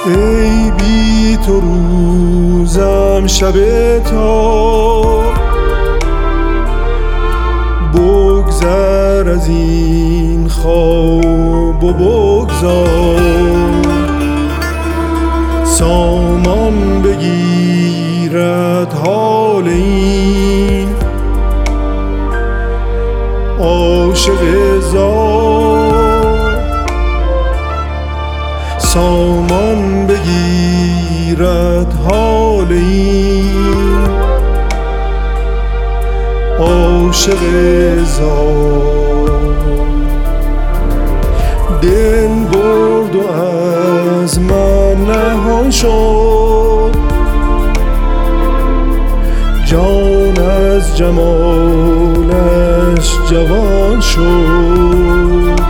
ای بی تو روزم شب تا بگذر از این خواب و بگذار سامان بگیرد حال این عاشق زار سامان بگیرد حال این عاشق زار دل برد و از من نهان شد جان از جمالش جوان شد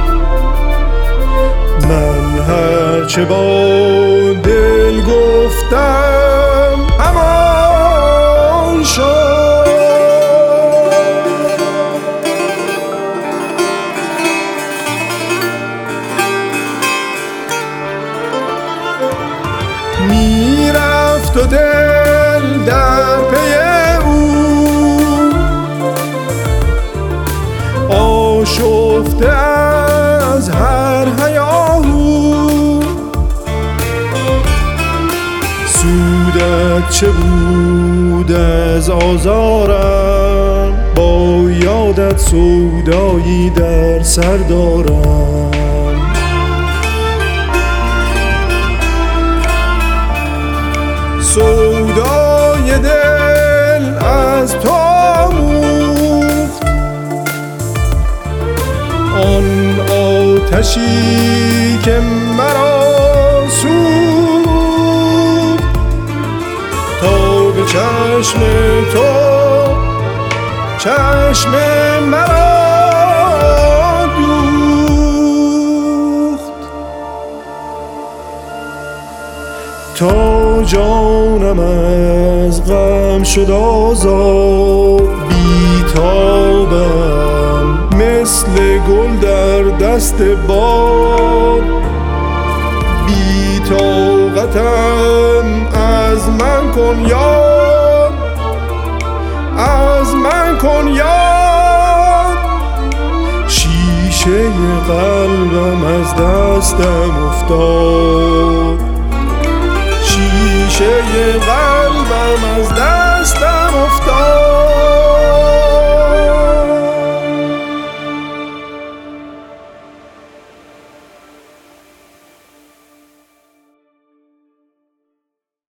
من هرچه با دل گفتم همان شد میرفت و دل در پی او آشفته از هر هیاهو سودت چه بود از آزارم با یادت سودایی در سر دارم سودای دل از تو آموخت آن آتشی که مرا سوخت تا به چشم تو چشم مرا دوخت تا جانم از غم شد آزاد بیتابم مثل گل در دست باد بی‌طاقتم از من کن یاد از من کن یاد شیشه قلبم از دستم افتاد شیشه قلبم از دست